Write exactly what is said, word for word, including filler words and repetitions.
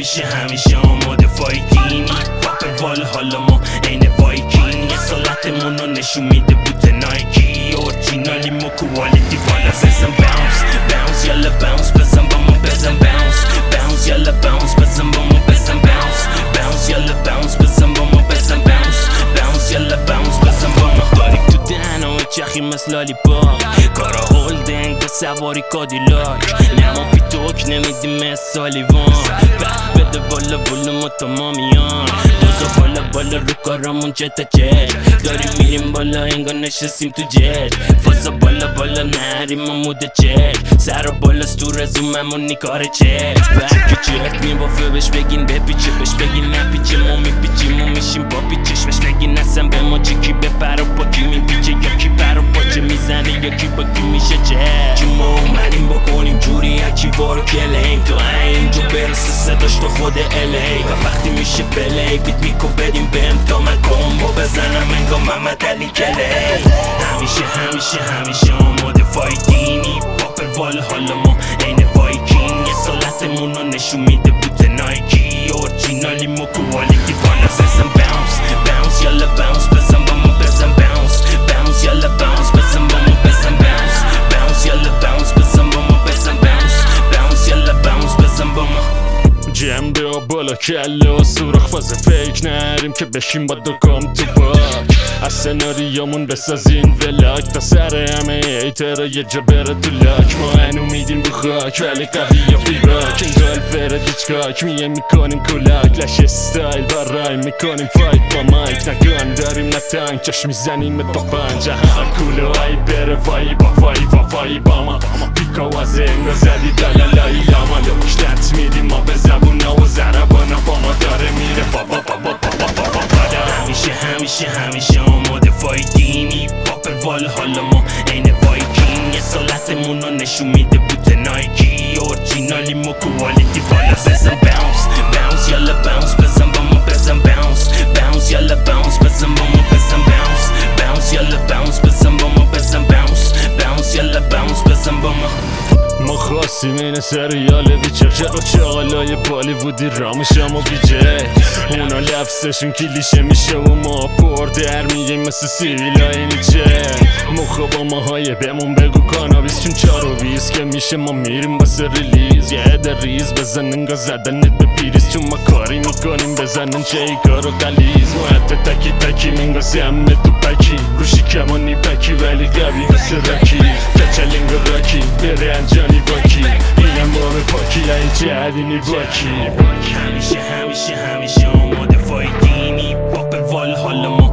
همیشه همیشه آماده فایتیم پاپ وال حالا ما عین وایکینگ اصالتمون رو نشون میده بوت نایکی اورجینالی مو کوالیتی بالا بزن باونس باونس یالا باونس بزن با ما بزن باونس باونس یالا باونس بزن با ما بزن باونس باونس یالا باونس بزن با ما بزن باونس باونس یالا باونس بزن با ما داریم تو دهن و چخی مثل لالیپاپ کارا هولدنگ به سواری کادیلاک نما پیتوک نمیدیم مثل سالیوان به بده بالا بالا ما تمامیان دوزا بالا بالا رو کارامون جتا جت داریم میریم بالا انگار نشستیم تو جت فازا بالا بالا نریم ما موده جت سر و بالا ستور زوممون نیکار چت برکی چت میبافه بش بگین بپیچه بش بگین نپیچه ما میپیچیم ما میشیم با پیچش بش بگین اصلا به ما چه کی بپر و با کی میپیچه یا کی پر و پاچه میزنه یا کی با کی میشه جت چی ما اومدیم بکنیم جوری یکی وارو کلیم تو اینجا برسه صداش تو خود الی و وقتی میشه بلی بیت میکو بدیم بهم تا من کمبو بزنم انگا محمد علی کلی همیشه همیشه همیشه آماده فایتینی پاپ وال حالا ما عین وایکینگ اصالتمون رو نشون میده بوت نایکی اورجینالی مو کوالیتی بالا بزن باونس باونس یالا باونس بزن با ما بزن باونس باونس یالا باونس بزن با ما بزن باونس باونس یالا باونس بزن با ما بزن باونس باونس یالا باونس بزن با ما جنبه و بالا کله و سوراخ فاز فیک نریم که بشیم با دکام تو باک از سناریامون بسازین ولاک تا سر همه ایترا یه جا بره تو لاک ما هنو میدیم رو خاک ولی قوی یا بیراک این گل فرد هیچکاک میه میکنیم کلاک لش استایل با رای میکنیم فایت با مایک نگان داریم نه تانک چش میزنیم با پنجه هر کولو های بره وای با وای با وای با ما پیکا و زنگا زدی دلالایی لاما لوشتت میدیم ما به زبونا و زربانا با ما داره میره بابا بابا بابا بابا همیشه همیشه همیشه آماده فایتینی پاپ وال حالا ما عین وایکینگ اصالتمون رو نشون میده بوت نایکی اورجینالی مو کوالیتی بالا بزن باونس باونس یالا باونس بزن با ما بزن باونس باونس یالا باونس بزن با ما بزن باونس باونس یالا باونس بزن با ما بزن باونس باونس یالا باونس بزن با ما ما خواستیم این سریال ویچر چرا چاقلای بالیوودی رامشم و بیجه اونا لفظشون کلیشه میشه و ما پر در میگیم مثل سیویلای نیچه مخا با ماهای بهمون بگو کانابیس چون چار و بیس که میشه ما میریم واسه ریلیز یه عده ریز بزن انگا زدنت به پیریز چون ما کاری میکنیم بزنن چه ای کارو قلیز ما حتی تکی تکی منگا سیمه تو پکی روشی کمانی پکی ولی قوی مثل رکی کچلینگ و راکی بره انجانی باکی اینم بام پاکی هیچی عدینی باکی همیشه همیشه همیشه آماده فایتینی پاپ وال حالا ما